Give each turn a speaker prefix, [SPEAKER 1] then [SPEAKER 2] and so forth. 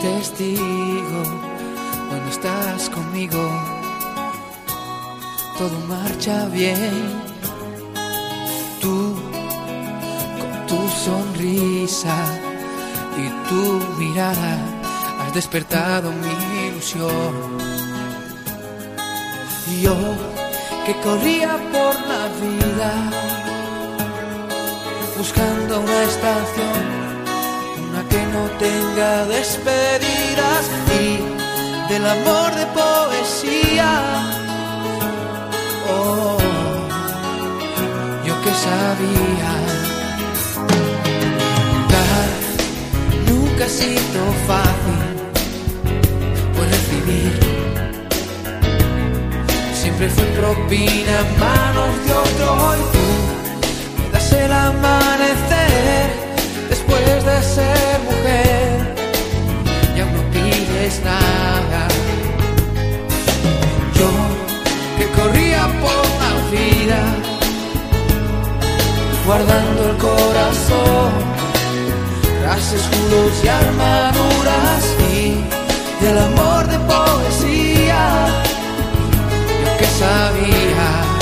[SPEAKER 1] testigo, cuando estás conmigo, todo marcha bien. Tú, con tu sonrisa y tu mirada, has despertado mi ilusión. Yo, que corría por la vida, buscando una estación, una que no tenga despedidas, y del amor de poesía. Oh, yo que sabía dar nunca ha sido fácil, pues recibir siempre fue propina en manos de otro. Y tú me das el amanecer después de ser mujer y aún no pides nada. Yo, que corría por la vida, guardando el corazón tras escudos y armaduras, y del amor de poesía, yo que sabía